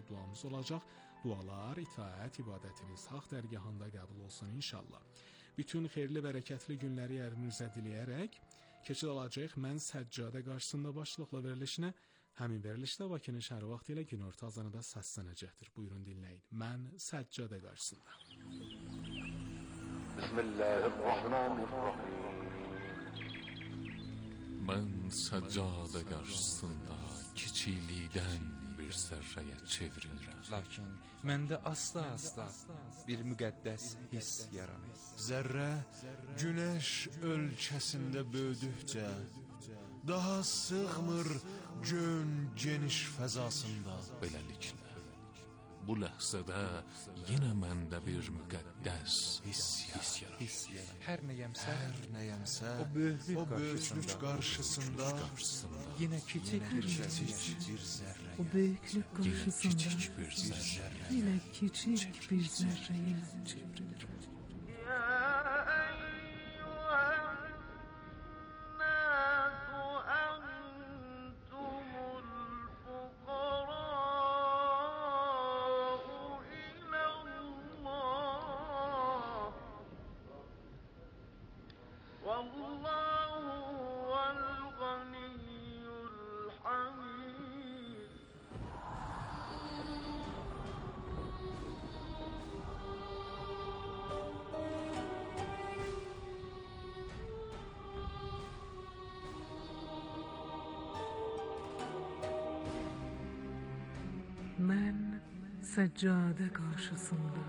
duamız olacaq. Dualar, itaət, ibadətiniz haqq dərgahında qəbul olsun inşallah. Bütün xeyirli, bərəkətli günləri ərinizə diləyərək keçid alacağıq Mən Səccadə qarşısında başlıqla verilişinə. Həmin verilişdə Bakının şəhəri vaxtı ilə günorta azanında səslənəcəkdir. Buyurun dinləyin. Mən Səccadə qarşısında. Bismillahirrahmanirrahim. Mən səccadə qarşısında kiçiklikdən bir zərrəyə çevrilirəm. Lakin məndə asla bir müqəddəs hiss yaranır. Zərrə günəş ölkəsində böyüdükcə daha sığmır gön geniş fəzasında. Beləliklə, bu ləhzədə yenə məndə bir müqəddəs hiss yaranır. Hər nəyəmsə, o böyüklük qarşısında yenə kiçik bir zərrə. O böyüklük qarşısında yenə kiçik bir zərrəyə çevrilir. Mən Səccadə qarşısında.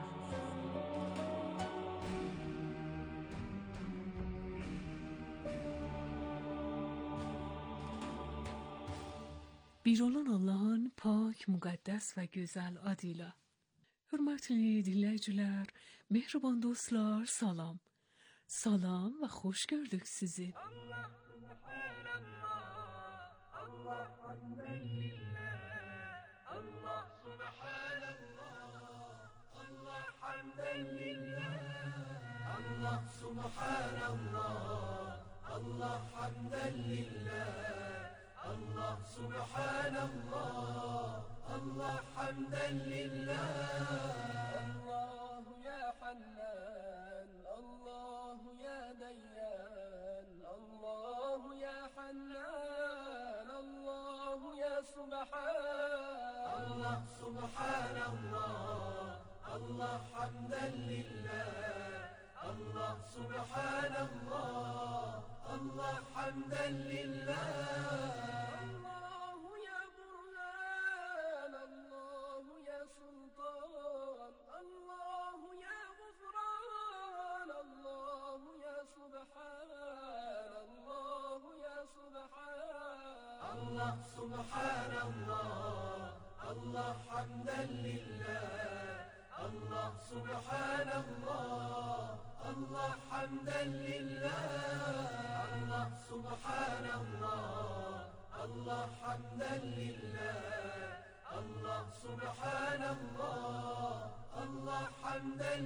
Bir olan Allah'ın pak, müqəddəs və gözəl adıyla. Hörmətli dinləyicilər, mehriban dostlar, salam. Salam və xoş gördük sizi. Allah subhanallah, Allah hamdəlillah, Allah subhanallah, Allah hamdəlillah, Allah subhanallah, Allah hamdəlillah. Allah subhanallah, Allah hamdan lillah. Allahu ya Hannan, Allahu ya Dayyan, Allahu ya Hannan, Allahu ya Subhan. Allah subhanallah, Allah hamdan lillah. Allah subhanallah, Allah hamdan lillah. Allahu ya Burhan, Allahu ya Sultan, Allahu ya Gufran, Allahu ya Subhan, Allahu ya Subhan. Allah subhanallah, Allah hamdan lillah. Allah subhanallah, Allah hamdan lillah. Allah subhanallah, Allah hamdan lillah. Allah subhanallah, Allah hamdan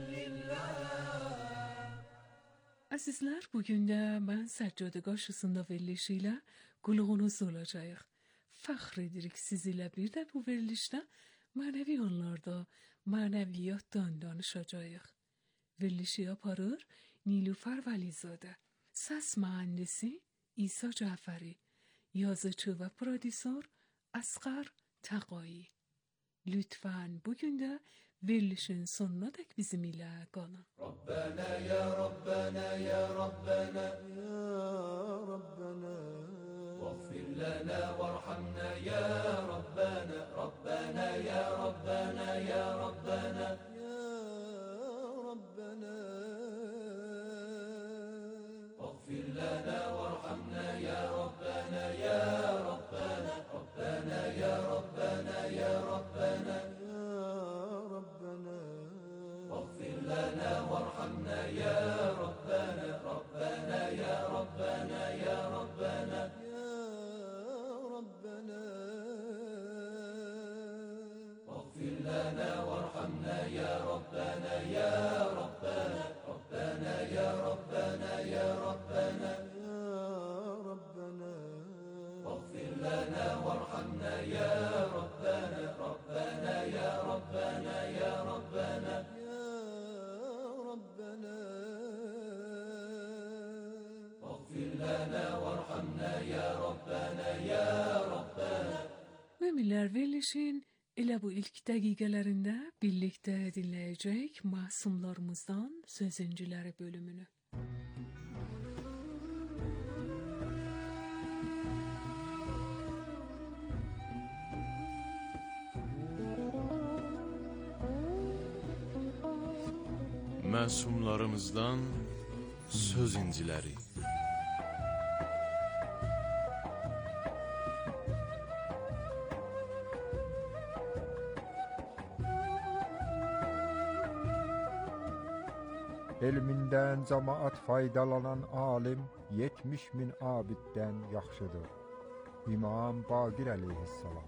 lillah. Əzizlər, bugün də mən Səccadə qarşısında verilişiyle qulağınız olacağıq. Fəxr edirik sizinlə bir də bu verilişdə mənəvi anlarda, mənəviyyatdan danışacağıq. Verilişi yaparır Nilüfer Vəlizadə. Səs mühəndisi İsa Cəfəri. Yazıcı və prodüsör Əsqər Təqai. Lütfen bugün de verilişin sonuna dek bizimle kalın. Rabbena ya Rabbena ya Rabbena Ya Rabbena واغفر لنا وارحمنا يا ربنا ربنا يا ربنا يا ربنا Ya Rabbena واغفر لنا وارحمنا يا ربنا يا ربنا ربنا يا ربنا يا ربنا Ya Rabbena واغفر لنا وارحمنا يا ربنا ربنا يا ربنا يا ربنا Ya Rabbena واغفر لنا وارحمنا يا Verilişin elə bu ilk dəqiqələrində birlikdə dinləyəcək Məsumlarımızdan Sözüncüləri bölümünü. Məsumlarımızdan söz inciləri. Elmindən cəmaat faydalanan alim 70.000 abiddən yaxşıdır. İmam Baqir əleyhissalam.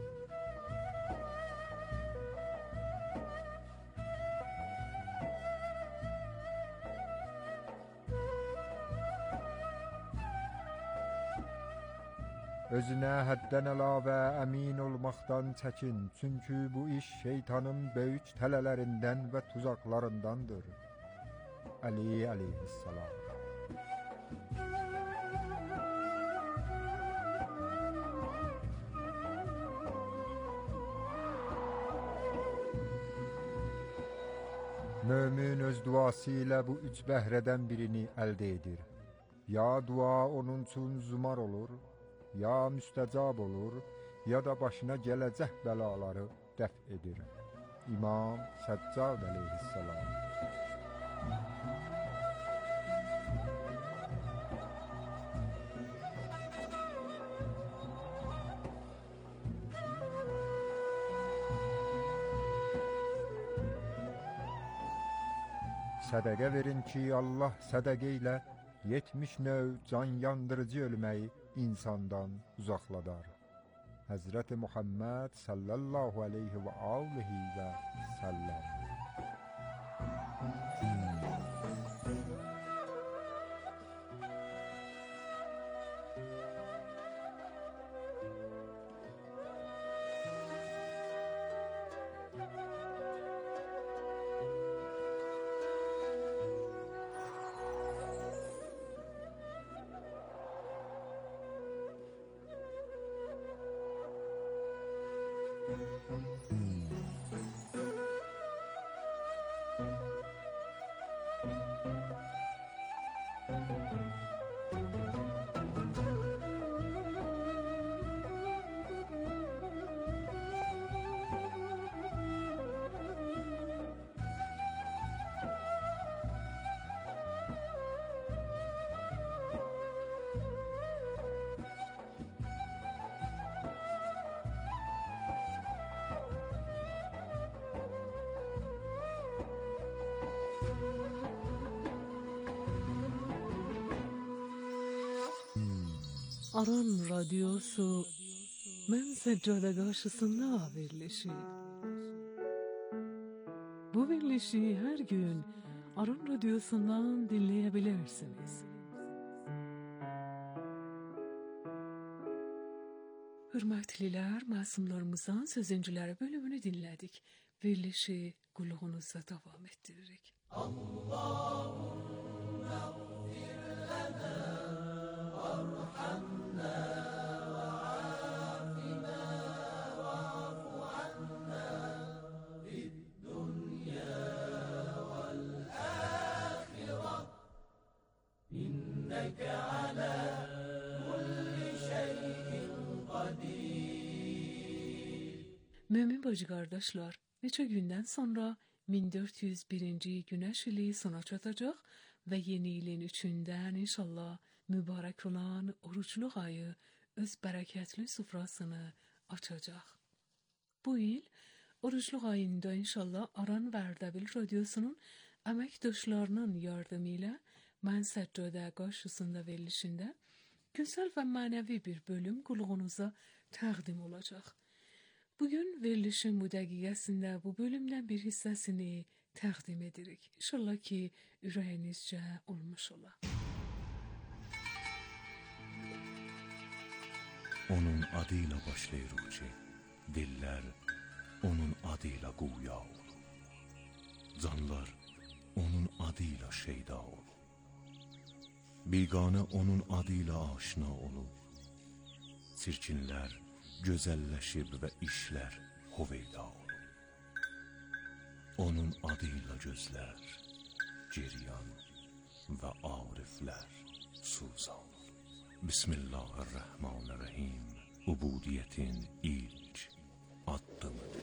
Özünə həddən əlavə əmin olmaqdan çəkin, çünki bu iş şeytanın böyük tələlərindən və tuzaqlarındandır. Ali əleyhissalam. Mömin öz duası ilə bu üç bəhrədən birini əldə edir. Ya dua onun üçün zumar olur, ya müstəcab olur, ya da başına gələcək bəlaları dəf edir. İmam Səccad əleyhissalam. Sədəqə verin ki, Allah sədəqə ilə 70 növ can yandırıcı ölməyi insandan uzaqladar. Həzrəti Muhammed sallallahu aleyhi və aleyhi və səlləm. Aran Radyosu Mən Səccada qarşısında verilişi. Bu verilişi hər gün Aran Radyosu'ndan dinleyebilirsiniz. Hürmətlilər, Məsumlarımızdan Sözüncüləri bölümünü dinlədik. Verilişi qulluğunuzda davam ettiririk. Allahümme gfir lana varhamna ve afina va'fu anna fid dunya vel ahireh inneke ala kulli şeyin qadir. Mümin bacı qardaşlar, neçə gündən sonra 1401-ci Günəş ili sona çatacaq və yeni ilin üçündən inşallah mübarək olan orucluq ayı öz bərəkətli süfrasını açacaq. Bu il orucluq ayında inşallah Aran və Ərdəbil Radyosu'nun əməkdaşlarının yardımı ilə Mən Səccada qarşısında verilişində gözəl və mənəvi bir bölüm qulluğunuza təqdim olacaq. Bugün verilişin bu dəqiqəsində bu bölümdən bir hissəsini təqdim edirik. İnşallah ki, ürəyinizcə olmuş ola. Onun adıyla başlayır uçu, dillər onun adıyla quya olur. Canlar onun adıyla şeyda olur. Biganə onun adıyla aşina olur. Çirkinlər gözəlləşib və işlər hoveyda olur. Onun adıyla gözlər, ceryan və ariflər suzan. Bismillahirrahmanirrahim. Ubudiyyətin ilk addımıdır.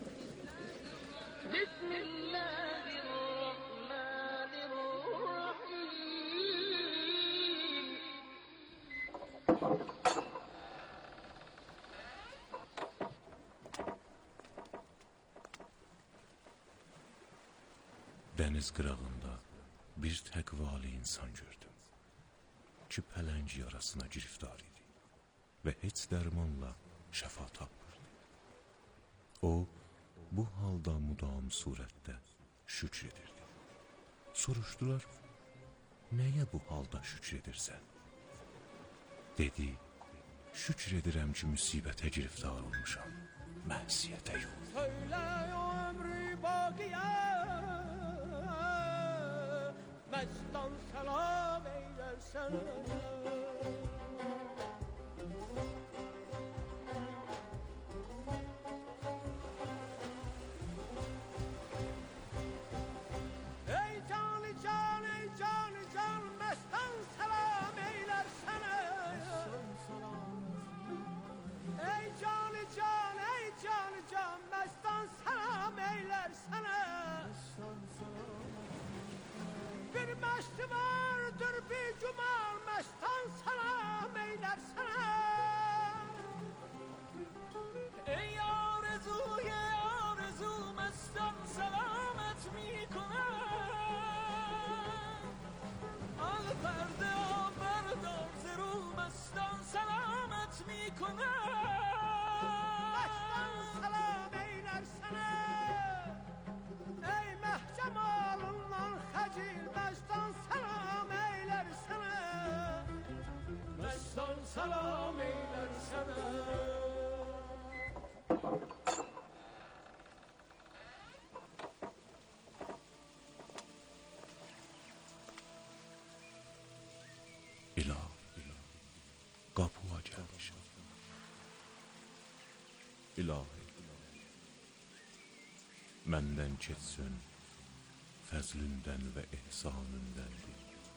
Dəniz qırağında bir təqvalı insan gördüm ki, pələng yarasına giriftar idi və heç dərmanla şəfa tapmırdı. O, bu halda mudam surətdə şükr edirdi. Soruşdular, nəyə bu halda şükr edirsən? Dedi, şükr edirəm ki, müsibətə giriftar olmuşam, məhsiyyətə yox. Söylə o ömrü baqiyə, məstan səlam eylərsən. Ey canı can, ey canı can, məstan səlam eylərsən. Ey canı can, ey canı can, məstan səlam eylərsən. Bir məşti vardır, bir cumal, məstan salam eylərsənə. Ey arzu, məstan salamet mi کنم. Al perde o berdar zero, məstan salamet mi کنم. Məstan salam eylərsənə. Ey məhcəmalından xəcil, məstan salam eylərsənə. Məstan salam eylərsənə. İlahi, qapıya gəlmişəm. İlahi, məndən keçsin, fəzlündən və ehsanündəndir.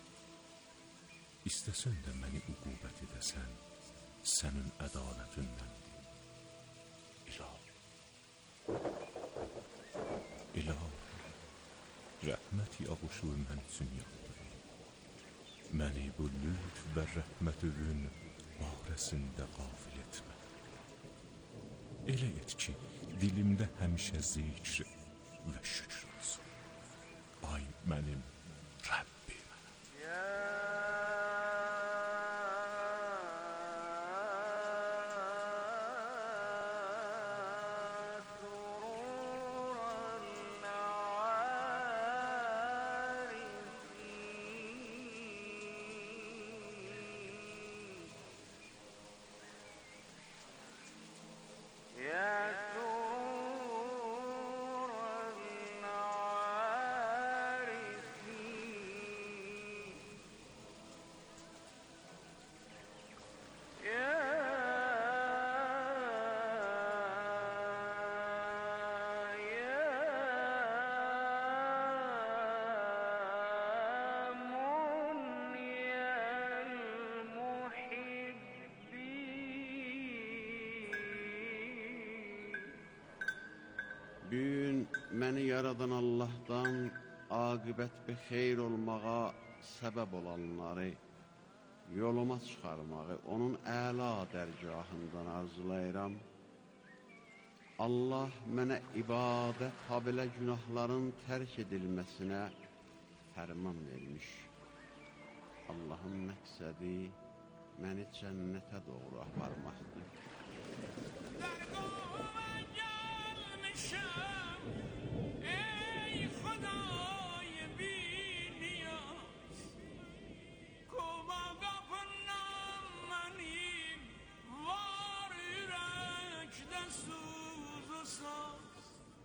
İstəsən də məni uqubət edəsən, sənin ədalətindəndir. İlahi, İlahi, rəhmət yağışı mən üçün yağdır. Məni bu lütf və rəhmətüvün barəsində qafil etmə. Elə et ki, dilimdə həmişə zikr və şükür olsun. Ay mənim Rəbbim. Bugün məni yaradan Allah'tan aqibət bir xeyr olmağa səbəb olanları yoluma çıxarmağı onun əla dərgahından arzulayıram. Allah mənə ibadət habilə günahların tərk edilməsinə fərman vermiş. Allahın məqsədi məni cənnətə doğru aparmaqdır. ای خدای بی نیاز کما قپنم منیم وار yürekte suz و saz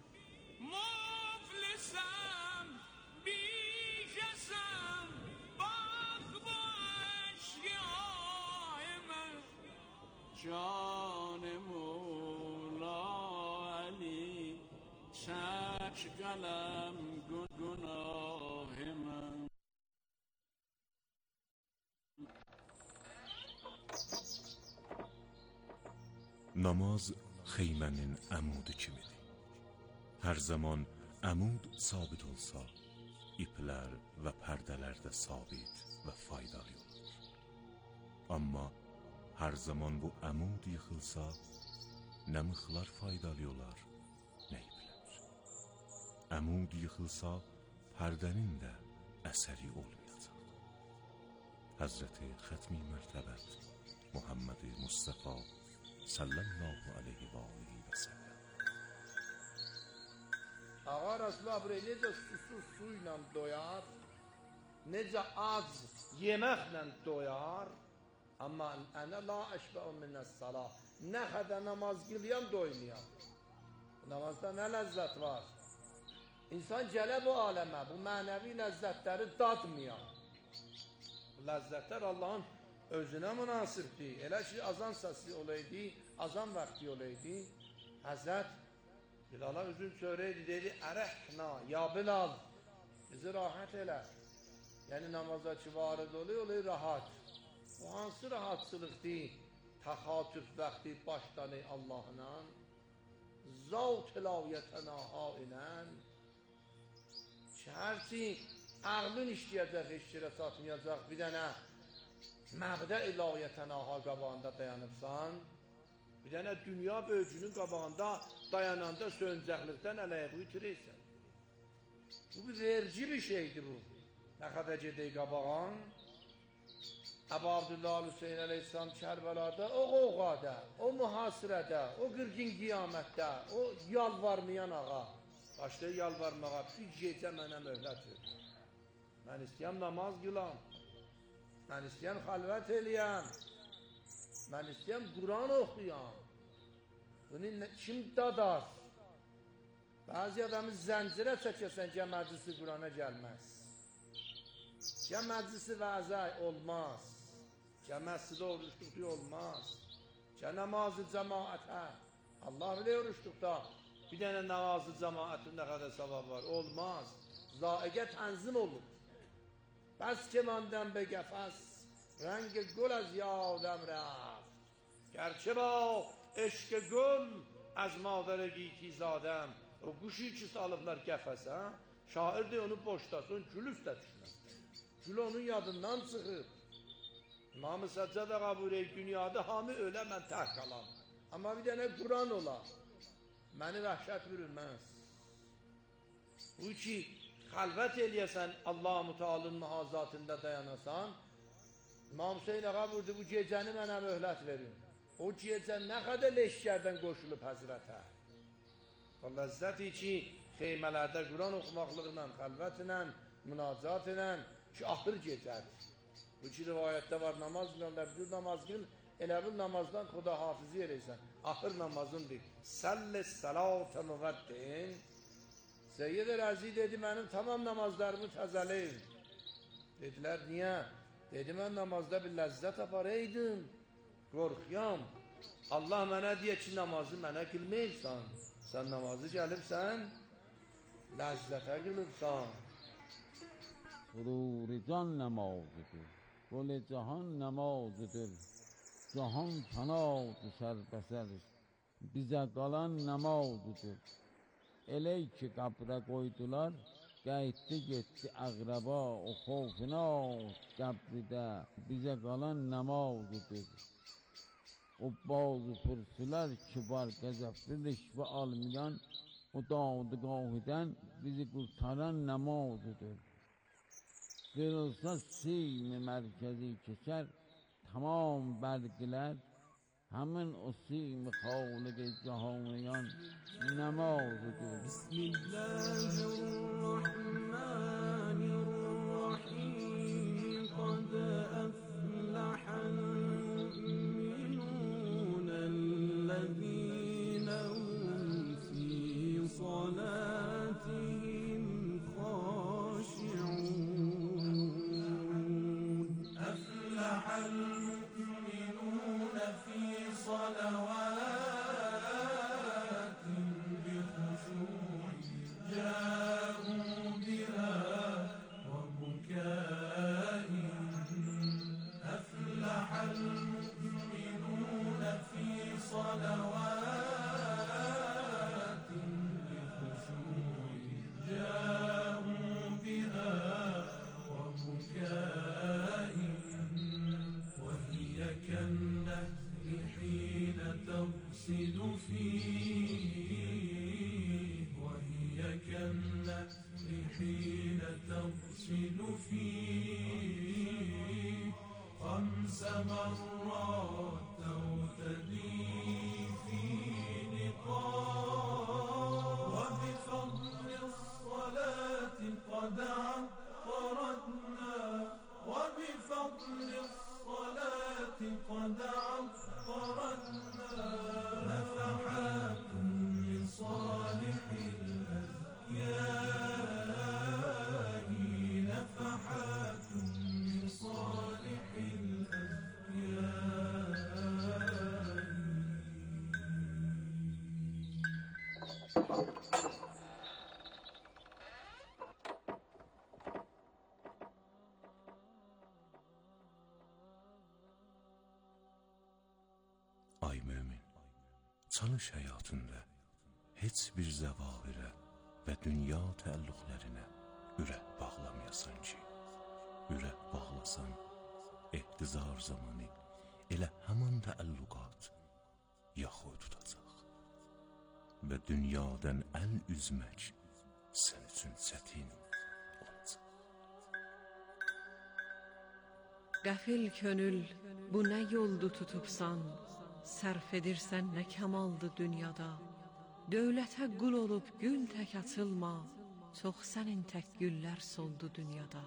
muflisem بیکسم bak bu eşkıya من جانم اشکالم گناه من. Namaz xeymənin əmudu kimidir. Hər zaman əmud sabit olsa, iplər və pərdələr də sabit və faydalı olur. Amma hər zaman bu əmud yıxılsa, nə mıxlar faydalı olar, nə iplər. Əmud yıxılsa, pərdənin də əsəri olmayacaq. Həzrəti Xətmi Mərtəbət Muhammed Mustafa sallallahu aleyhi və alihi və səlləm. Ağa Rasulullah buraya necə susuz su ilə doyar, necə az yeməklə doyar, amma ənə la əşbəu minəs-salah, nə qədər namaz qılyan doymayan. Namazda nə ləzzət var? İnsan gələ bu aləmə, bu mənəvi ləzzətləri dadmayan. Bu ləzzətlər Allahın özünə münasibdir. Elə ki, azan səsi olaydı, azan vaxtı olaydı, Həzrət Bilala üzün söyləydi, dedi, ərəhna, ya Bilal, bizi rahat elə. Yəni namaza ki, varid oluyor rahat. O hansı rahatçılıqdır? Təxatüf vaxtı başlanı Allahla, zavt ilahiyyətənaha ilə, şəhərçi ağlın işləyəcək, heç yerə satmayacaq, bir dənə məbdə ilahiyyətənaha qabağında dayanıbsan, bir dənə dünya böyücünün qabağında dayananda söncəklikdən ələyəqi itirirsən. Bu bir verici bir şeydir bu. Nə qədər gedək qabağın, Əbu Abdullah Hüseyin Əleyhisselam Kərbəlada, o qoğada, o mühasirədə, o qırgın qiyamətdə, o yalvarmayan ağa, başlayır yalvarmağa, bir gecə mənə möhlət verir. Mən istəyəm namaz qılam, mən istəyəm xəlvət eləyəm, mən istəyəm Quran oxuyam. Bunu kim dadar? Bəzi adamı zəncirə çəkəsən ki, məclisi Qurana gəlməz. Ki, məclisi vəzəy olmaz. Ki, məscidə oruçluqda olmaz. Ki, namazı cəmaətə. Allah bilir oruçluqda bir dənə namazı cəmaətin nə qədər savab var. Olmaz. Zaiqə tənzim olur. Bəs ki, məndən be qəfəs, rəng gül az yadəm rəft. Gerçi ba eşq gül az madərə giyki zadəm. O quşu ki salıblar qəfəsə, şair de onu boşlasın, gül üstə düşmez. Gül onun yadından çıxır. İmam-ı Səccədə Qəburi dünyada hamı ölə, mən tək qalam. Amma bir dənə Quran olar. Məni vəhşət bürünməz. Bu ki, xəlvət eləyəsən, Allah-u Teala'nın mühazatında dayanasan, İmam Hüseyin ağa buyurdu, bu gecəni mənə möhlət verin. O gecə nə qədər leşkərdən qoşulub həzrətə. O ləzzəti ki, xeymələrdə Quran oxumaqlıqla, xəlvətlə, münacatlə ki, axır gecədir. Bu ki, rivayətdə var, namaz qılanlar, bir namaz qıl, elə bil namazdan xuda hafizi eləysən. Axır namazındır. Səlli səlatə müvəddin. Seyyid Rəzi dedi, mənim tamam namazlarımı təzələyin. Dedilər, niyə? Dedi, mən namazda bir ləzzət aparaydım. Qorxuyam. Allah mənə deyə ki, namazı mənə qılmayırsan. Sən namazı gəlibsən, ləzzətə qılıbsan. Sururi can namazıdır. Qol cahan namazıdır. Cahan kana düşər bəsər. Bizə qalan namazıdır. Elə ki qəbrə qoydular, qayıtdı getdi əqrəba, o xofuna qəbridə bizə qalan namazıdır. O bazı pürsülər ki var qəzəfli rişvə almayan, o dadı-qahidən bizi qurtaran namazıdır. Qırılsa sim-i mərkəzi keçər, tamam bərqilər, həmin o sim-i xaliq-i cahaniyan namazıdır. Bismillahirrahmanirrahim. Qad əfləhəl mü'minun əlləzīne hum fī salətihim xaşi'un. Əfləhəl mü'minun fī salətihim للصلاة قد عطرتنا نفحات من صالح الأزكياء نفحات من صالح الأزكياء. Ay mümin, çalış həyatında heç bir zəvahirə və dünya təəlluqlərinə ürək bağlamayasan ki, ürək bağlasan, ehtizar zamanı elə həman təəlluqat yaxud tutacaq və dünyadan əl üzmək sən üçün çətin olacaq. Qəfil könül, bu nə yoldu tutubsan, sərf edirsən nə kamaldı dünyada. Dövlətə qul olub gül tək açılma, çox sənin tək güllər soldu dünyada.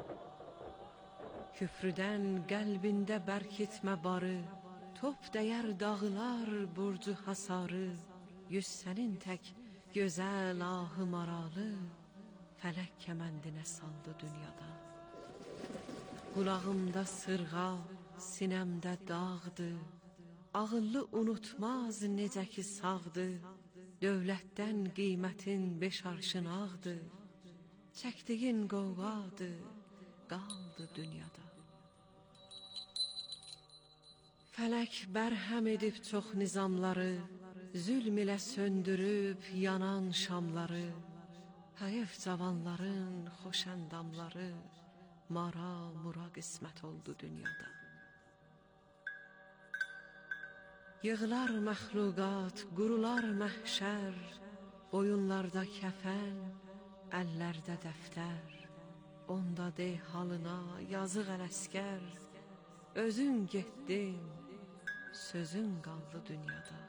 Küfrüdən qəlbində bərkitmə barı, top dəyər dağılar burcu hasarı, yüz sənin tək gözəl ahı maralı, fələk kəməndinə saldı dünyada. Qulağımda sırğa, sinəmdə dağdı, ağıllı unutmaz necə ki sağdı, dövlətdən qiymətin beş arşın ağdı, çəkdiyin qovqadı, qaldı dünyada. Fələk bərhəm edib çox nizamları, zülm ilə söndürüb yanan şamları, həyif cavanların xoş əndamları, mara mura qismət oldu dünyada. Yığılar məxluqat, qurular məhşər, boyunlarda kəfən, əllərdə dəftər, onda de halına yazıq ələskər, özün getdin, sözün qaldı dünyada.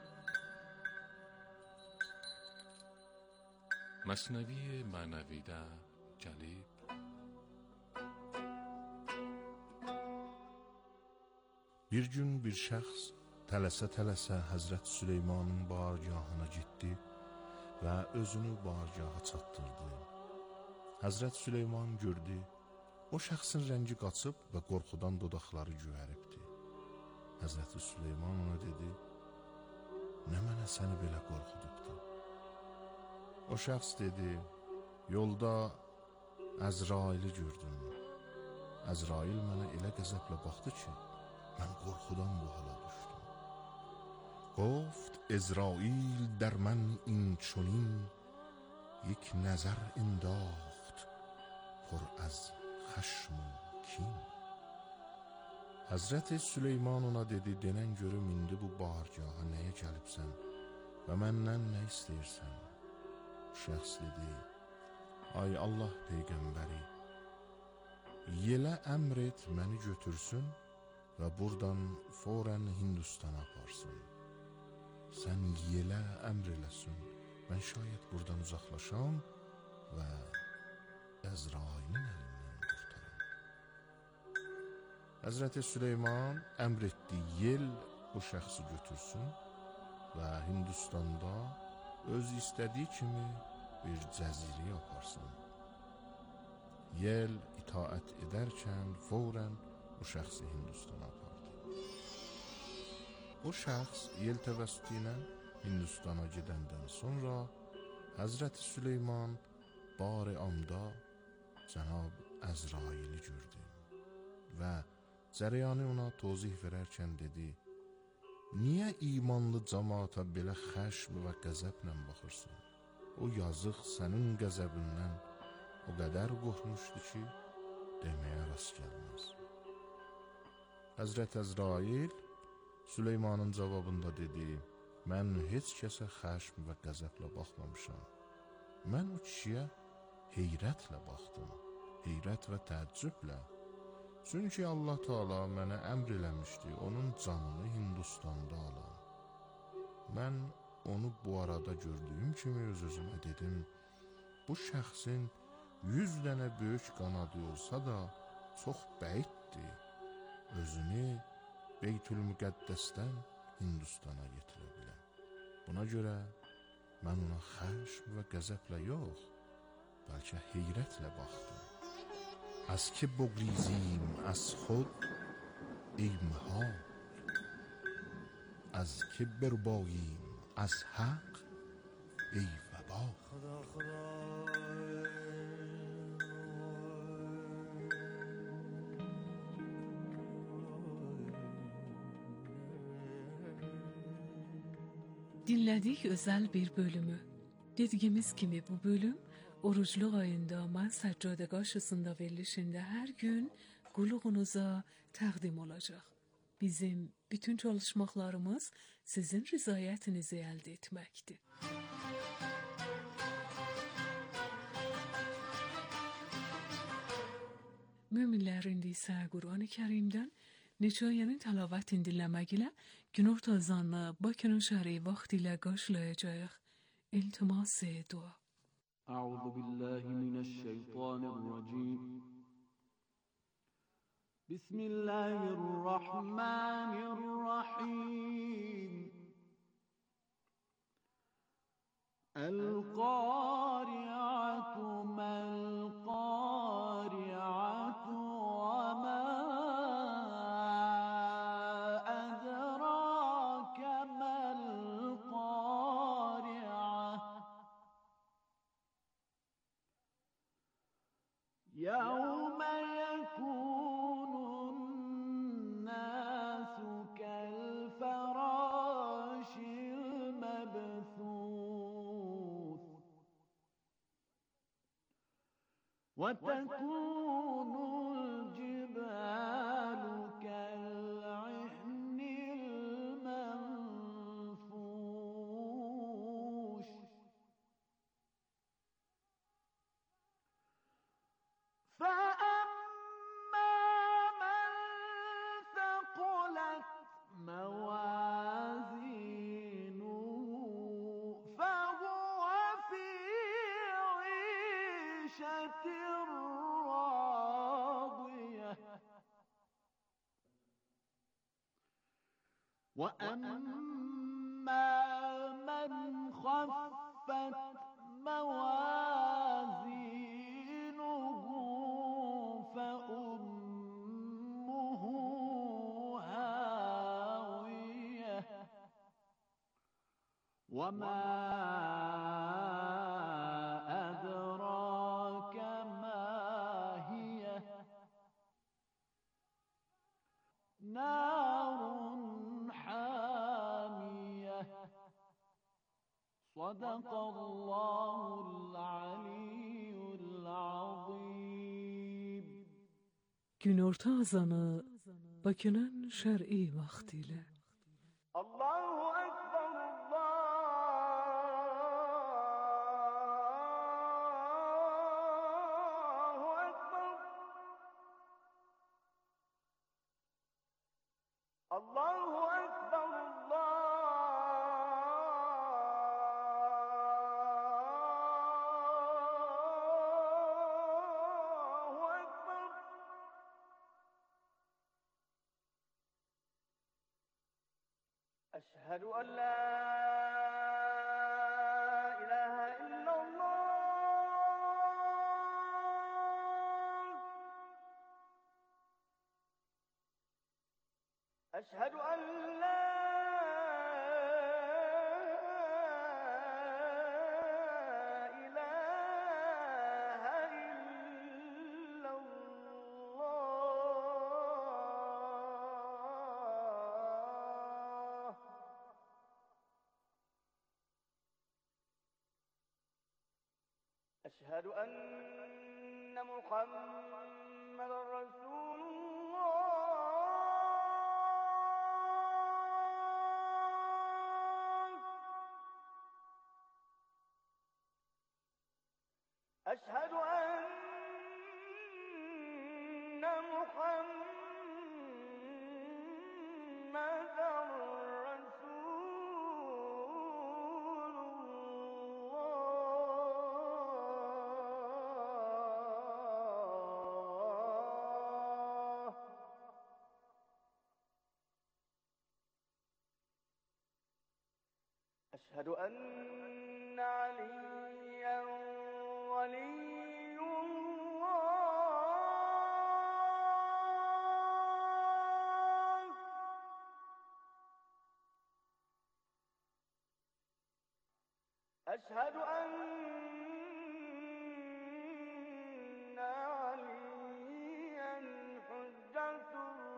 Məsnevi mənəvidə gəlib bir gün bir şəxs tələsə-tələsə Həzrət Süleymanın bargahına getdi və özünü bargaha çatdırdı. Həzrət Süleyman gördü, o şəxsin rəngi qaçıb və qorxudan dodaqları göyəribdi. Həzrət Süleyman ona dedi, nə mənə səni belə qorxudubdu? O şəxs dedi, yolda Əzraili gördüm. Əzrail mənə elə qəzəblə baxdı ki, mən qorxudan bu hala düşdüm. گفت ازرائیل در من این چنین یک نظر انداخت پر از خشم و کین. Həzrəti Süleyman ona dedi, denən görüm indi bu bargaha nəyə gəlibsən və məndən nə istəyirsən? Şəxs dedi, ay Allah Peyğəmbəri, yelə əmr et məni götürsün və buradan forən Hindistana aparsın. Sən yelə əmr eləsin, mən şayət buradan uzaqlaşam və Əzrailin əlindən qurtaram. Həzrəti Süleyman əmr etdi, yel bu şəxsi götürsün və Hindistanda öz istədiyi kimi bir cəzirəyə aparsın. Yel itaət edərkən forən bu şəxsi Hindistana apardı. O şəxs yel təvəssütü ilə Hindistana gedəndən sonra Həzrəti Süleyman bari anda Cənab Əzraili gördü və cərəyanı ona tozih verərkən dedi, niyə imanlı cəmaata belə xəşm və qəzəblə baxırsan? O yazıq sənin qəzəbindən o qədər qorxmuşdu ki, deməyə rast gəlməz. Həzrət Əzrail Süleymanın cavabında dedi, mən heç kəsə xəşm və qəzəblə baxmamışam. Mən o kişiyə heyrətlə baxdım, heyrət və təəccüblə. Çünki Allah Teala mənə əmr eləmişdi, onun canını Hindistanda alam. Mən onu bu arada gördüyüm kimi öz-özümə dedim, bu şəxsin 100 dənə böyük qanadı olsa da çox bəyiddir özünü Beytülmüqəddəsdən Hindistana yetirə biləm. Buna görə mən ona xəşm və qəzəblə yox, bəlkə heyrətlə baxdım. از که بگریزیم از خود ای محال، از که برباییم از حق ای وبال. Dinledik özel bir bölümü. Dediğimiz gibi bu bölüm oruçluq ayında mən Səccade qarşısında verilişində hər gün qulluğunuza təqdim olacaq. Bizim bütün çalışmalarımız sizin rızayətinizi əldə etməkdir. Müminlər indi isə Qur'an-ı Kərimdən neçə ayənin təlavətini dinləmək ilə günorta azanı Bakının şəhəri vaxt ilə qarşılayacağıq. İltimas dua. أعوذ بالله من الشيطان الرجيم. بسم الله الرحمن الرحيم. القارعة ما القارعة وما أدراك ما القارعة. يوم يكون الناس كالفراش المبثوث وتكون الجبال كالعهن المنفوش فأما من ثقلت موازينه فهو في عيشة راضية وأما من خفت موازينه فأمه هاوية وما أدراك ما هي نار حامية. صدق الله العلي العظيم. Günorta azanı Bakının şer'i vaktiyle. Allahu Ekber, Allahu Ekber. Allahu Ekber, Allahu Ekber. أشهد أن لا إله إلا الله. أشهد أن لا إله إلا الله. أشهد أن محمد رسول الله. أشهد أن محمد رسول الله. أشهد أن عليا ولي الله أشهد أن عليا حجة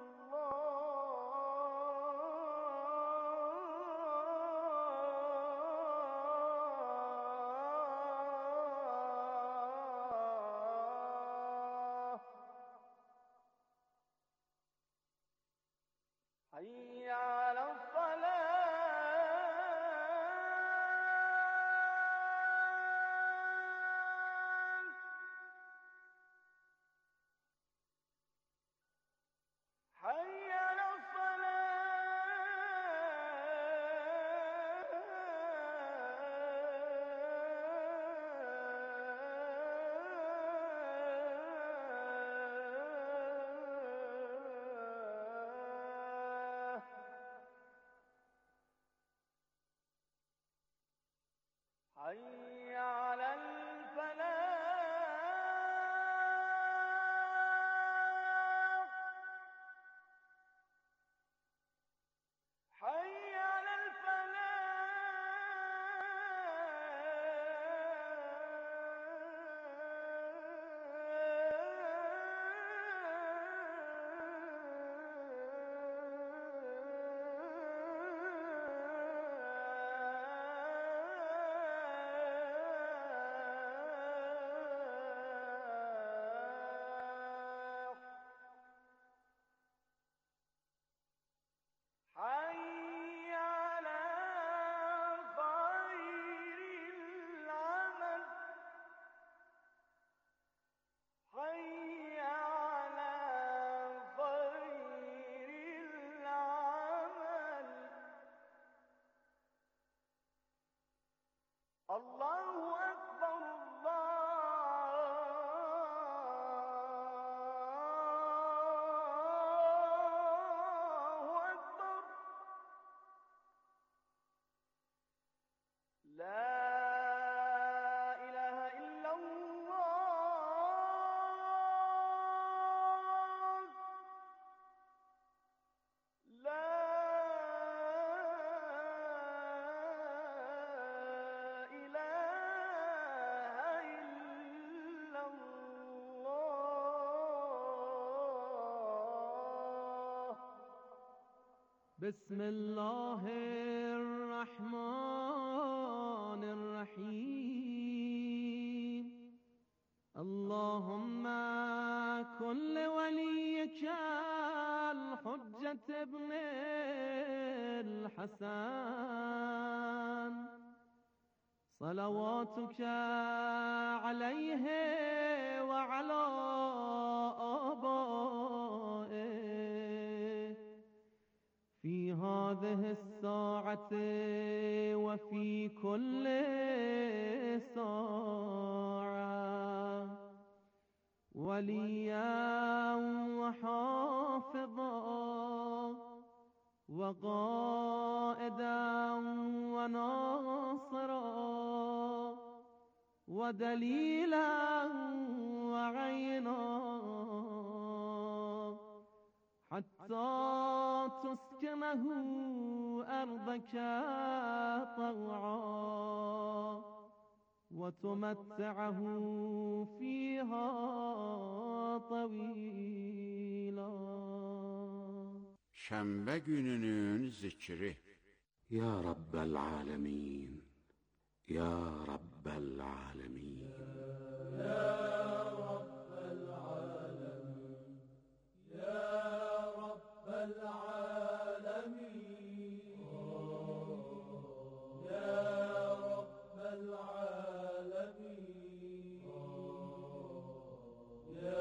الله حي على الصلاة حي على الصلاة حي على الفلاح حي على الفلاح حي على خير العمل حي على خير العمل الله أكبر الله أكبر لا إله إلا الله لا إله إلا الله بسم الله الرحمن الرحيم اللهم كن لوليك الحجة ابن الحسن صلواتك عليه وعلى آبائه في هذه الساعة وفي كل ساعة وليا وحافظا وقائدا وناصرا ودليلا وعينا حتى تسكنه أرضك طوعا وتمتعه فيها طويلا. Şənbə gününün zikri. Ya Rabbel Alemin, Ya Rabbel Alemin, Ya Rabbel Alemin, Ya Rabbel Alemin, Ya Rabbel Alemin, Ya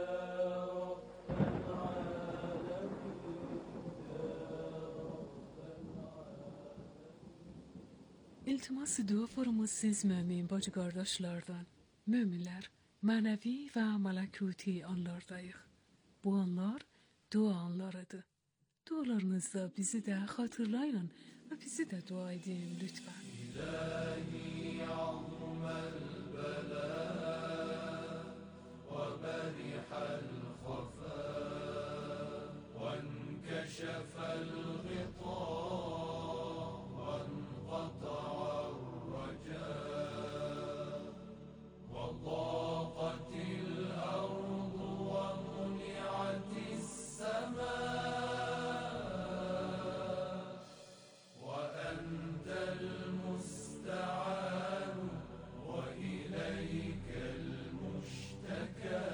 İltimas dua فرماسیز mümin bacı kardeşlerden. Müminler manevi ve melakuti anlardayıq. Bu anlar dua anlarıdır. Dualarınızda bizi de hatırlayın ve bizi de dua edin lütfen. إلهي عظم البلاء وبرح الخفاء وانكشف الغطاء وانقطع الرجاء وضاقت الأرض ومنعت السماء وأنت المستعان وإليك المشتكى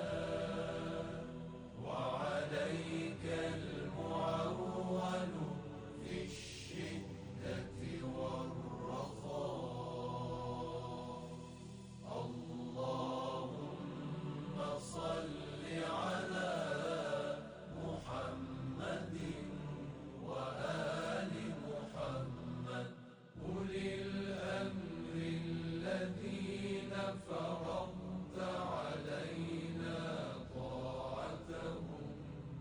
وعليك المعول في الشدة والرخاء اللهم صل على محمد وآل محمد أولي الأمر الذين فرضت علينا طاعتهم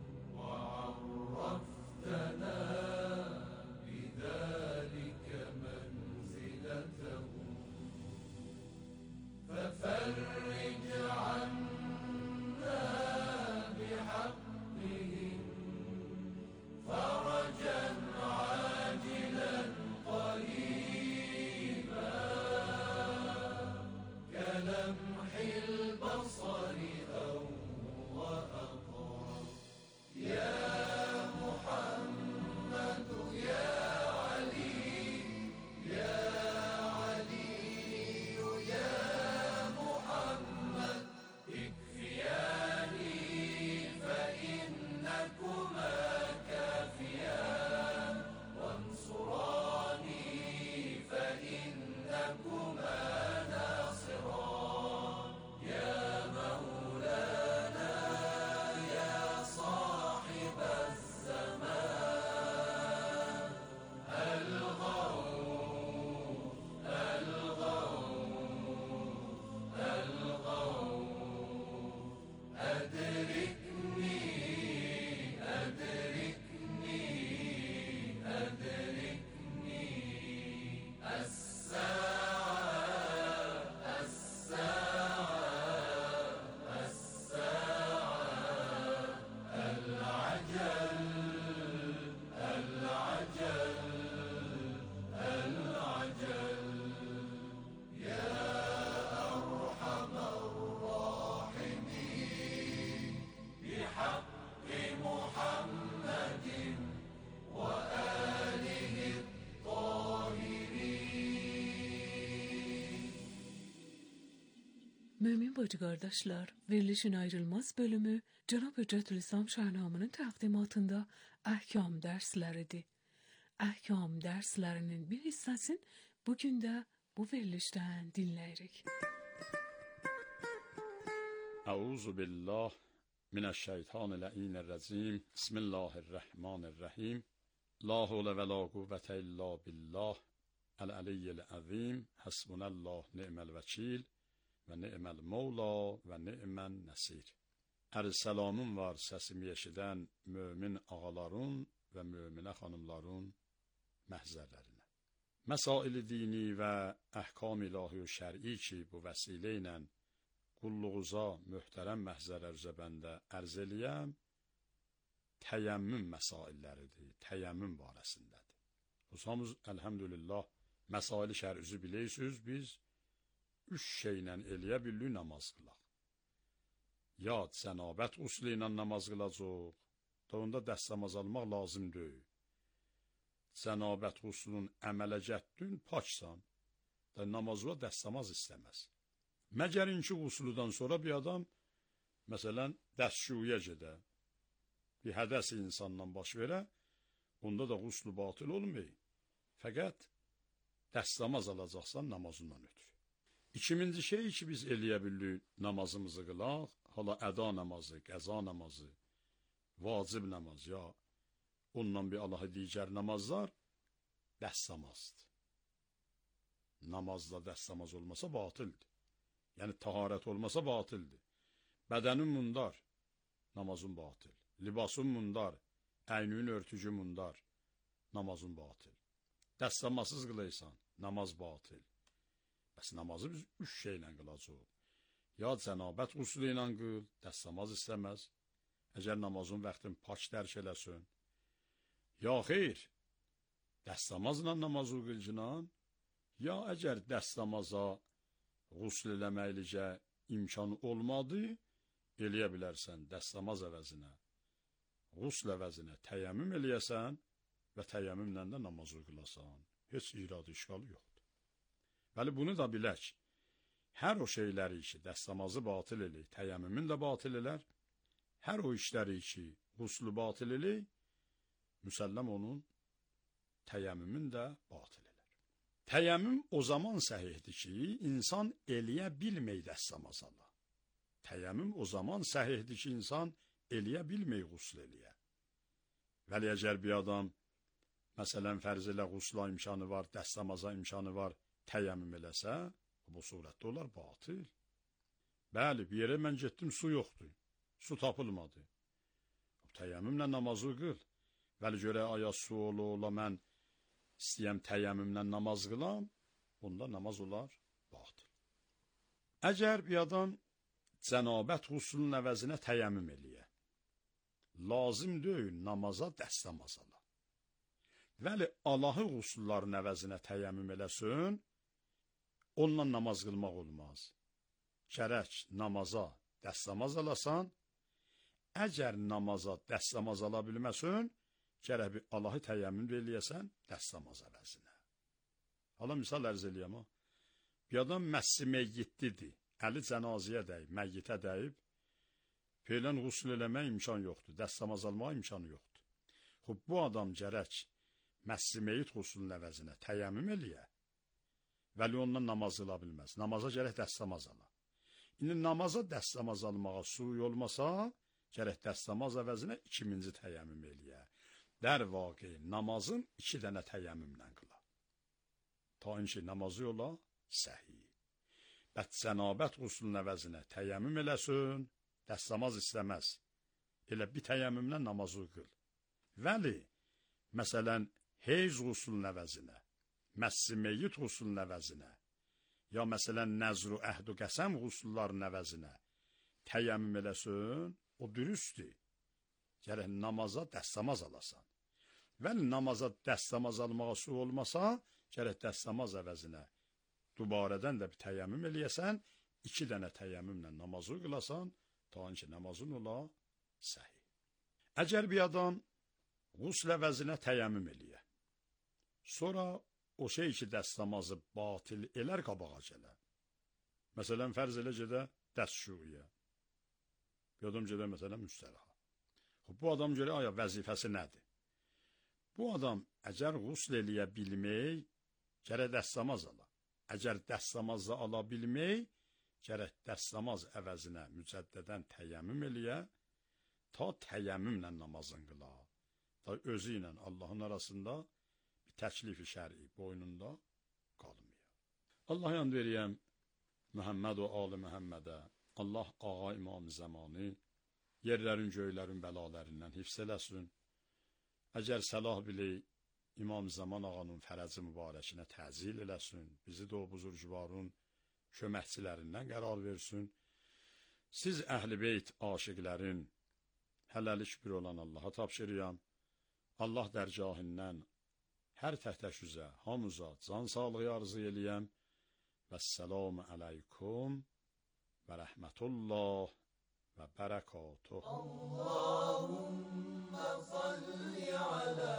وعرفتنا بذلك منزلتهم ففرج عنا بحقهم فرجا عاجلا قريبا كلمح البصر أو وأقرب يا محمد يا علي يا علي يا محمد اكفياني فإنكما كافيان وانصراني فإنكما ناصران يا مولانا يا صاحب الزمان الغوث الغوث الغوث أدركني أدركني أدركني الساعة الساعة الساعة العجل العجل العجل يا أرحم الراحمين بحق محمد وآله الطاهرين. Mümin bacı kardeşler, verilişin ayrılmaz bölümü Cenab-ı Hüccetülislam Şahnamının təqdimatında əhkam dərsləridir. Əhkam dərslərinin bir hissəsini bugün də bu verilişdən dinləyirik. أعوذ بالله من الشیطان اللعین الرجیم بسم الله الرحمن الرحیم لا حول ولا قوة الا بالله العلی العظیم حسبنا الله نعم الوکیل و نعم المولا و نعم النصیر. Ərs salamım var səsimi eşidən mömin ağaların və möminə xanımların məhzərlərinə. Məsail dini və əhkam ilahi və şər'i ki bu vəsilə ilə qulluğuza möhtərəm məhzərlər üzəbəndə ərz eləyəm, təyəmmüm məsailləridir, təyəmmüm barəsindədir. Hamımız əlhəmdülillah məsail-i şər'üzü bilirsiniz, biz 3 şeylə eləyə bildik namaz qılaq. Ya cənabət usulü ilə namaz qılacaq, da onda dəstəmaz almaq lazım deyil. Cənabət usulun əmələ gətdin, paksan, da namazla dəstəmaz istəməz. Məgər inki usulüdən sonra bir adam, məsələn, dəstşuyə gedə, bir hədəs insanla baş verə, onda da usulü batıl olmayı. Fəqət dəstəmaz alacaqsan namazından ötür. İkinci şey ki biz eləyə bildik namazımızı qılaq, hala əda namazı, qəza namazı, vacib namaz ya ondan bir Allah'a digər namazlar dəstəmazdır. Namazda dəstəmaz olmasa batıldır. Yəni taharət olmasa batıldır. Bədənin mundar, namazın batıl. Libasın mundar, əynün örtücü mundar, namazın batıl. Dəstəmazsız qılıysan, namaz batil. Bəs namazı biz 3 şeylə qılacaq. Ya cənabət qüslu ilə qıl, dəstəmaz istəməz. Əgər namazın vaxtını pak dərk eləsin. Ya xeyr, dəstəmazla namazı qılcınan, ya əgər dəstəmaza qüsl eləməklicə imkanı olmadı, eləyə bilərsən dəstəmaz əvəzinə, qüsl əvəzinə təyyəmmüm eləyəsən və təyyəmmümlə də namazı qılasan. Heç iradı işgalı yoxdur. Bəli, bunu da bilək. Hər o şeyləri ki, dəstəmazı batil eləyir, təyyəmmümün də batil elər. Hər o işləri ki, quslu batil eləyir, müsəlləm onun təyyəmmümün də batil elər. Təyyəmmüm o zaman səhihdir ki, insan eləyə bilmək dəstəmazala. Təyyəmmüm o zaman səhihdir ki, insan eləyə bilmək qusl eləyə. Vəli əgər bir adam, məsələn, fərz elə qusla imkanı var, dəstəmaza imkanı var, təyyəmmüm eləsə, bu surətdə olar batil. Bəli, bir yerə mən getdim, su yoxdur, su tapılmadı. Təyyəmmümlə namazı qıl. Vəli görə aya su ola, mən istəyəm təyyəmmümlə namaz qılam, onda namaz olar batil. Əgər bir adam cənabət quslunun əvəzinə təyyəmmüm eləyə, lazım deyil namaza dəstəmaz ala. Vəli Allahı qusulların əvəzinə təyyəmmüm eləsin, onunla namaz qılmaq olmaz. Gərək namaza dəstəmaz alasan, əgər namaza dəstəmaz ala bilməsin, gərək bir Allahı təyyəmmüm eləyəsən dəstəmaz əvəzinə. Hala misal ərz eləyəm, bir adam məssi meyyitlidir, əli cənaziyə dəyib, məyyitə dəyib, peylən qusl eləmək imkan yoxdur, dəstəmaz almağa imkanı yoxdur. Xub, bu adam gərək məssi meyyit quslunun əvəzinə təyyəmmüm eləyə, vəli ondan namaz qıla bilməz. Namaza gərək dəstəmaz ala. İndi namaza dəstəmaz almağa suyu olmasa, gərək dəstəmaz əvəzinə 2000-ci təyyəmmüm eləyə. Dər vaqi namazın 2 dənə təyyəmmümlə qıla. Ta ki namazı yola səhi. Bət cənabət quslunun əvəzinə təyyəmmüm eləsin, dəstəmaz istəməz. Elə bir təyyəmmümlə namazı qıl. Vəli, məsələn, heyz quslunun əvəzinə, məssi meyyit quslunun əvəzinə, ya məsələn, nəzru əhd-u qəsəm quslunların əvəzinə təyyəmmüm eləsin, o dürüstdir. Gərək namaza dəstəmaz alasan. Vəli namaza dəstəmaz almağa su olmasa, gərək dəstəmaz əvəzinə dubarədən də bir təyyəmmüm eləyəsən, 2 dənə təyyəmmümlə namazı qılasan, ta ki namazın ola səhi. Əgər bir adam qusl əvəzinə təyyəmmüm eləyə, sonra o şey ki dəstəmazı batil elər qabağa gələ. Məsələn, fərz elə gedə dəstşuiyə, bir adam gedə məsələn müstəraha. Bu adam görə aya vəzifəsi nədir? Bu adam əgər qusl eləyə bilmək, gərək dəstəmaz ala. Əgər dəstəmazla ala bilmək, gərək dəstəmaz əvəzinə mücəddədən təyyəmmüm eləyə, ta təyyəmmümlə namazın qıla. Ta özü ilə Allahın arasında bir təklifi şəri boynunda qalmıyor. Allah yan veriyəm Məhəmməd və Ali Məhəmmədə, Allah ağa İmam Zəmanı, yerlərin, göylərin bəlalərindən hifz eləsin. Əgər səlah bilək, İmam Zaman ağanın fərəci mübarəkinə təzil eləsin, bizi də o buzurcuvarın köməkçilərindən qərar versin. Siz əhl-i beyt aşiqlərin hələlik bir olan Allaha tapşırıyam. Allah dərgahından hər təhtəşüzə, hamıza can sağlığı arzu eləyəm. Vəssalamu aleykum və rəhmətullah və bərəkatuh. Allahümme salli alə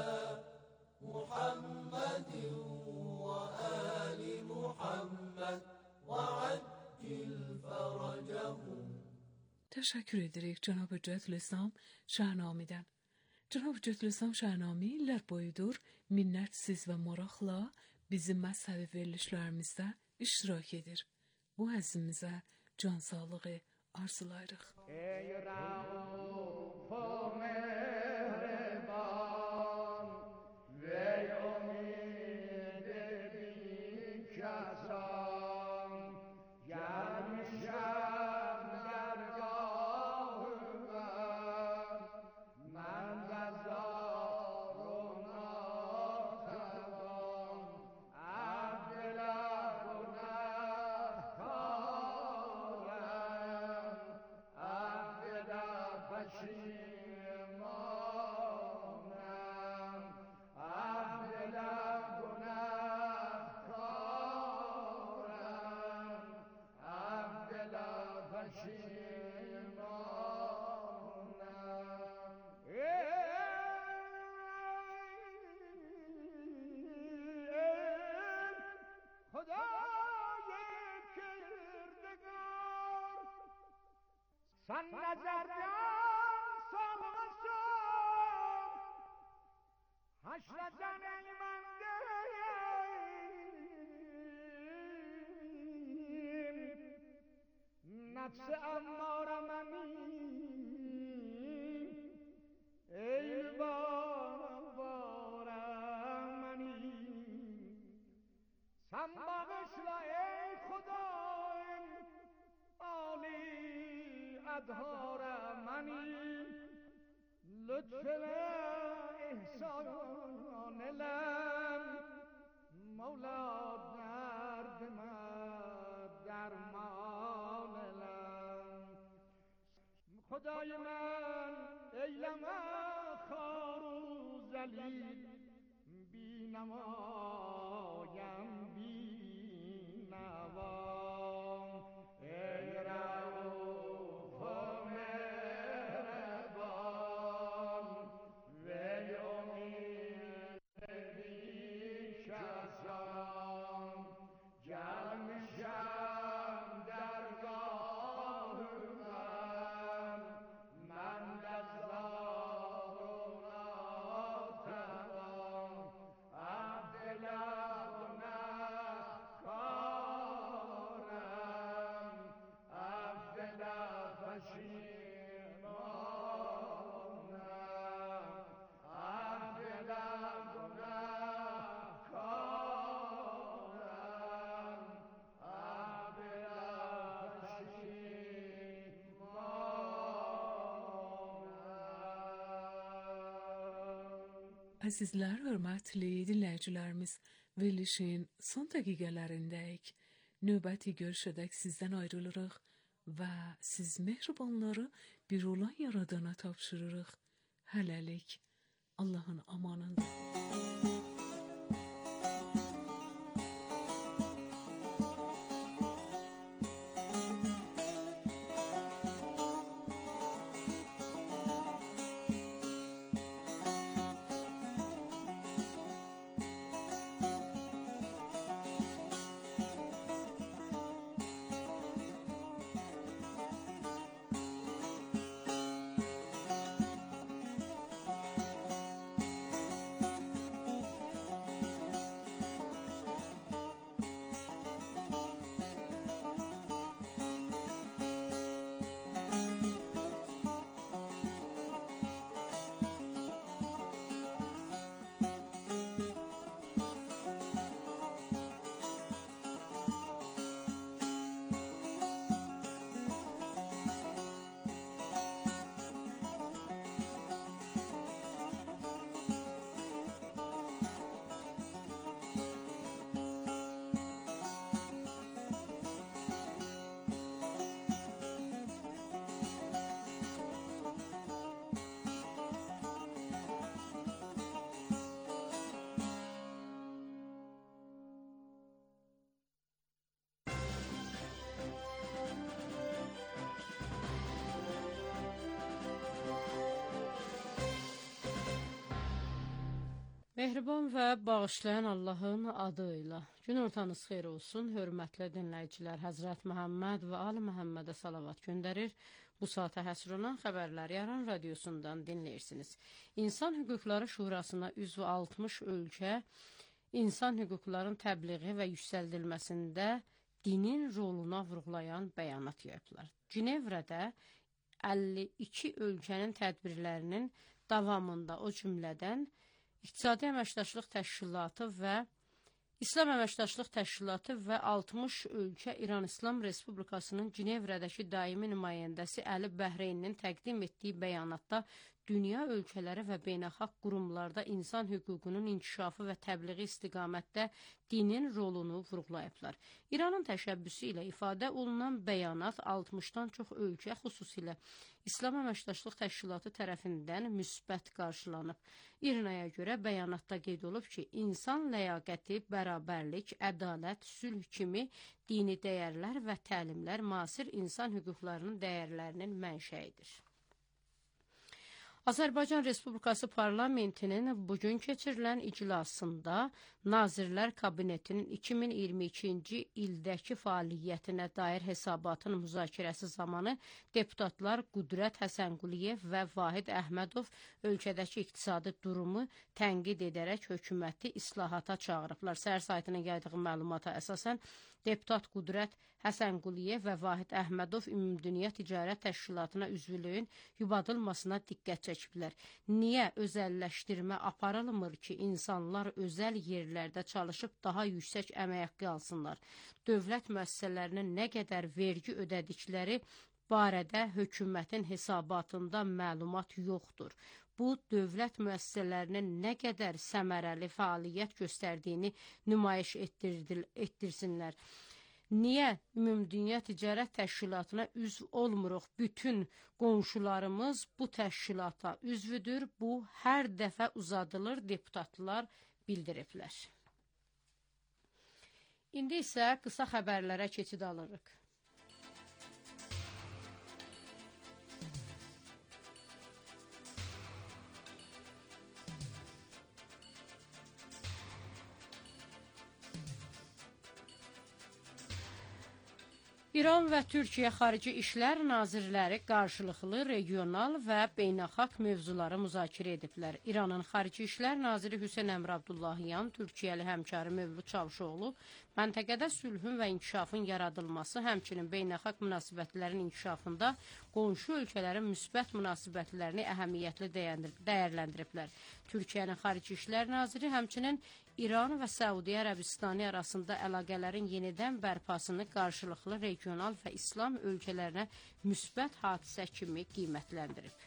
Muhammedin və ali Muhammed və accil fərəcəhum. Teşekkür ederek Cenab-ı Cədl-İslam Şahnami'den. Cenab-ı Cədl-İslam Şahnami iller boyudur minnetsiz ve maraqla bizim mezhebi verilişlerimizde iştirak edir. Bu əzimizə can sağlığı arzulayırıq. Ey Rauf o mehreban ve umid-i binkasan gelmişem dergahına men bezaruna tevan سن نظردن سالمسم حشرتن ایمندیم نفس اماره منیم ای بارم منیم سن بغشلا ای خدایم عالی ادهار منی لطف احسان لم مولا درد من درمان لم خدای من ایلم خار و ذلیل بی نمایم بی نوام ای رؤوف و مهربان وی امید بیش از جان جمشم درگاه من دزدار و ناتوان عبد گنهکارم عبد پشیمانم عبد گنهکارم عبد پشیمانم. Əzizlər, hörmətli dinləyicilərimiz, verilişin son dəqiqələrindəyik. Növbəti görüşədək sizdən ayrılırıq və siz mehribanları bir olan yaradana tapşırırıq. Hələlik Allahın amanında. Mehriban və bağışlayan Allahın adıyla. Gün ortanız xeyir olsun, hörmətli dinləyicilər. Həzrət Məhəmməd və Ali Məhəmmədə salavat göndərir. Bu saata həsr olan xəbərləri Yaran radiosundan dinləyirsiniz. İnsan Hüquqları Şurasına üzv 60 ölkə insan hüquqlarının təbliği və yüksəldilməsində dinin roluna vurğulayan bəyanat yayıblar. Cinevrədə 52 ölkənin tədbirlərinin davamında, o cümlədən İqtisadi Əməkdaşlıq Təşkilatı və İslam Əməkdaşlıq Təşkilatı və 60 ölkə İran İslam Respublikasının Cinevrədəki daimi nümayəndəsi Əli Bəhreynin təqdim etdiyi bəyanatda dünya ölkələri və beynəlxalq qurumlarda insan hüququnun inkişafı və təbliği istiqamətdə dinin rolunu vurğulayıblar. İranın təşəbbüsü ilə ifadə olunan bəyanat 60-dan çox ölkə, xüsusilə İslam Əməkdaşlıq Təşkilatı tərəfindən müsbət qarşılanıb. İRNA-ya görə bəyanatda qeyd olub ki, insan ləyaqəti, bərabərlik, ədalət, sülh kimi dini dəyərlər və təlimlər müasir insan hüquqlarının dəyərlərinin mənşəyidir. Azərbaycan Respublikası Parlamentinin bugün keçirilən iclasında Nazirlər Kabinetinin 2022-ci ildəki fəaliyyətinə dair hesabatın müzakirəsi zamanı deputatlar Qudrət Həsənquliyev və Vahid Əhmədov ölkədəki iqtisadi durumu tənqid edərək hökuməti islahata çağırıblar. Səhər saytının yaydığı məlumata əsasən deputat Qudrət Həsənquliyev və Vahid Əhmədov Ümumdünya Ticarət Təşkilatına üzvlüyün yubadılmasına diqqət çəkiblər. Niyə özəlləşdirmə aparılmır ki, insanlar özəl yerlərdə çalışıb daha yüksək əmək haqqı alsınlar? Dövlət müəssisələrinin nə qədər vergi ödədikləri barədə hökumətin hesabatında məlumat yoxdur. Bu, dövlət müəssisələrinin nə qədər səmərəli fəaliyyət göstərdiyini nümayiş etdirsinlər. Niyə Ümumdünya Ticarət Təşkilatına üzv olmuruq? Bütün qonşularımız bu təşkilata üzvüdür. Bu, hər dəfə uzadılır, deputatlar bildiriblər. İndi isə qısa xəbərlərə keçid alırıq. İran və Türkiyə Xarici İşlər Nazirləri qarşılıqlı regional və beynəlxalq mövzuları müzakirə ediblər. İranın Xarici İşlər Naziri Hüseyn Əmr Abdullahiyan, Türkiyəli həmkarı Mövlud Çavuşoğlu məntəqədə sülhün və inkişafın yaradılması, həmçinin beynəlxalq münasibətlərin inkişafında qonşu ölkələrin müsbət münasibətlərini əhəmiyyətli dəyərləndiriblər. Türkiyənin Xarici İşlər Naziri həmçinin İran və Səudiyyə Ərəbistanı arasında əlaqələrin yenidən bərpasını qarşılıqlı regional və İslam ölkələrinə müsbət hadisə kimi qiymətləndirib.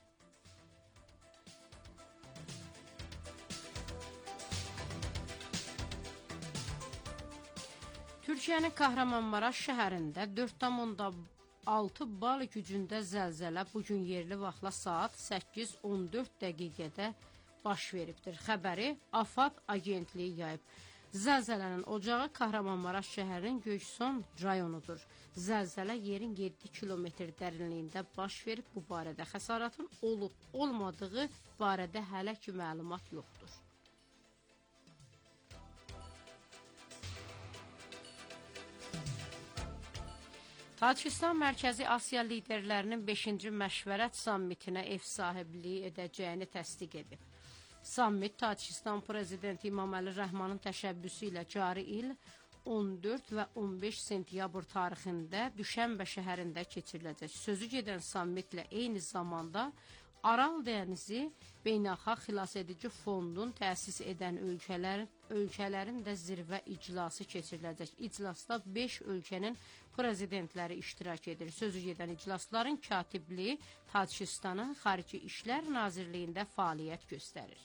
Türkiyənin Kahramanmaraş şəhərində 4,6 bal gücündə zəlzələ bugün yerli vaxtla saat 8:14 dəqiqədə baş veribdir. Xəbəri AFAD agentliyi yayıb. Zəlzələnin ocağı Kahramanmaraş şəhərinin Göyçson rayonudur. Zəlzələ yerin 7 kilometr dərinliyində baş verib. Bu barədə xəsarətin olub-olmadığı barədə hələ ki məlumat yoxdur. Tacikistan Mərkəzi Asiya liderlərinin 5-ci məşvərət sammitinə ev sahibliyi edəcəyini təsdiq edib. Sammit Tacikistan Prezidenti İmaməli Rəhmanın təşəbbüsü ilə cari il 14 və 15 sentyabr tarixində Düşənbə şəhərində keçiriləcək. Sözü gedən sammitlə eyni zamanda Aral dənizi Beynəlxalq Xilasedici Fondun təsis edən ölkələrin də zirvə iclası keçiriləcək. İclasda 5 ölkənin prezidentləri iştirak edir. Sözü gedən iclasların katibliyi Tacikistanın Xarici İşlər Nazirliyində fəaliyyət göstərir.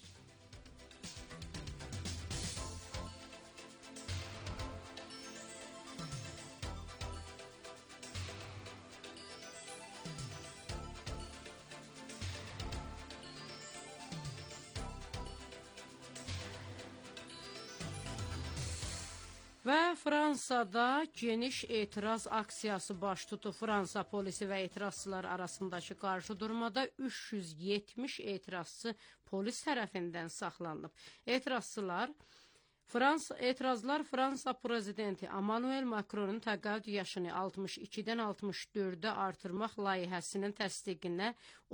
Və Fransada geniş etiraz aksiyası baş tutub. Fransa polisi və etirazçılar arasındakı qarşıdurmada 370 etirazçı polis tərəfindən saxlanılıb. Etirazlar Fransa prezidenti Emmanuel Macronun təqaüd yaşını 62-dən 64-ə artırmaq layihəsinin təsdiqinə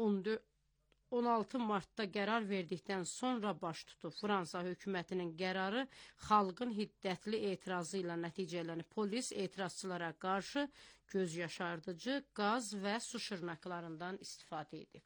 16 martda qərar verdikdən sonra baş tutub. Fransa hökumətinin qərarı xalqın hiddətli etirazı ilə nəticələnib. Polis etirazçılara qarşı göz yaşardıcı, qaz və su şırnaqlarından istifadə edib.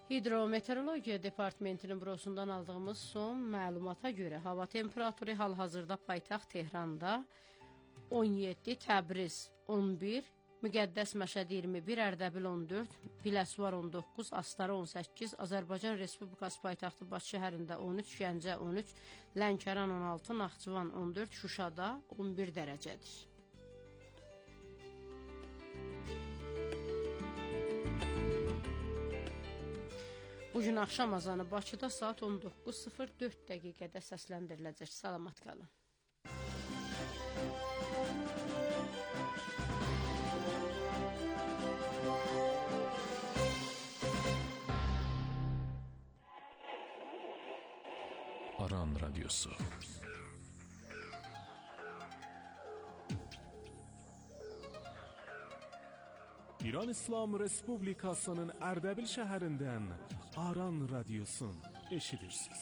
Hidrometeorologiya Departamentinin bürosundan aldığımız son məlumata görə hava temperaturu hal-hazırda paytaxt Tehranda 17, Təbriz 11, Müqəddəs Məşəd 21, Ərdəbil 14, Biləsuvar 19, Astara 18, Azərbaycan Respublikası paytaxtı Bakı şəhərində 13, Gəncə 13, Lənkəran 16, Naxçıvan 14, Şuşada 11 dərəcədir. Bugün axşam azanı Bakıda saat 19:04 dəqiqədə səsləndiriləcək. Salamat qalın. Aran Radyosu. İran İslam Respublikasının Ərdəbil şəhərindən Aran Radyosun eşidirsiniz.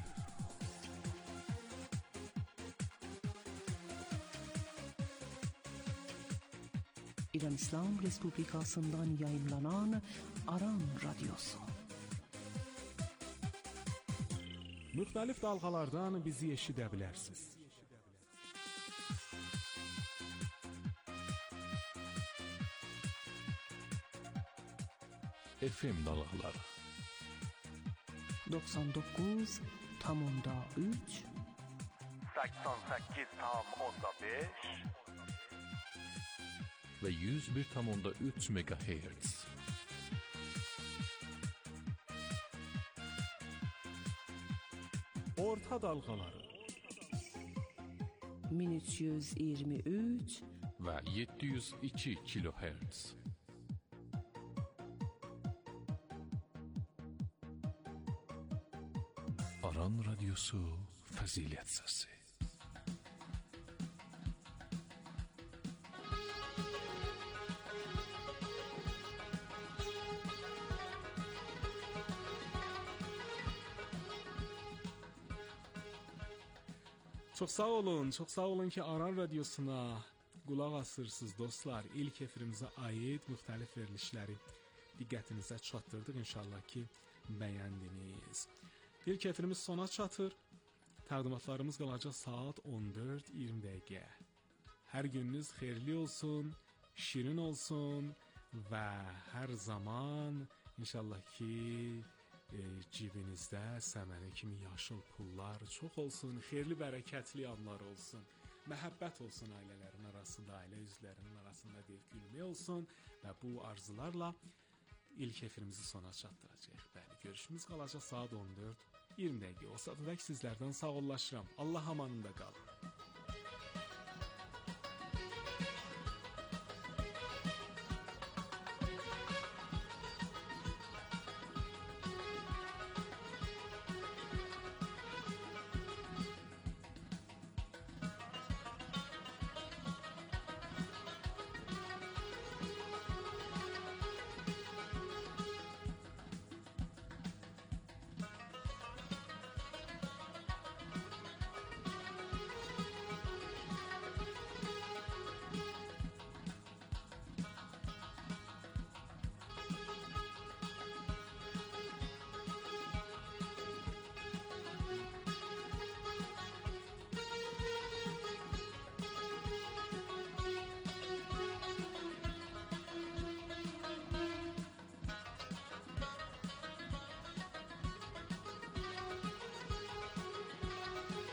İran İslam Respublikasından yayınlanan Aran Radyosu. Müxtəlif dalğalardan bizi eşidə bilərsiniz. FM dalğaları 99,3 88,5 ve 101,3 MHz. Orta dalğaları 1323 ve 702 kHz. Aran Radyosu Fazilet Sesi. Çox sağ olun ki Aran Radyosuna qulaq asırsınız dostlar. İlk efirimizə aid müxtəlif verilişləri diqqətinizə çatdırdıq. İnşallah ki bəyəndiniz. İlk efirimiz sona çatır. Təqdimatlarımız qalacaq saat 14:20 dəqiqə. Hər gününüz xeyirli olsun, şirin olsun və hər zaman inşallah ki cibinizdə səməni kimi yaşıl pullar çox olsun, xeyirli bərəkətli anlar olsun, məhəbbət olsun ailələrin arasında, ailə üzvlərinin arasında deyil, gülmək olsun və bu arzularla ilk efirimizi sona çatdıracaq. Bəli, görüşümüz qalacaq saat 14:20 dəqiqə. O saat sizlərdən sağollaşıram. Allah amanında qalın.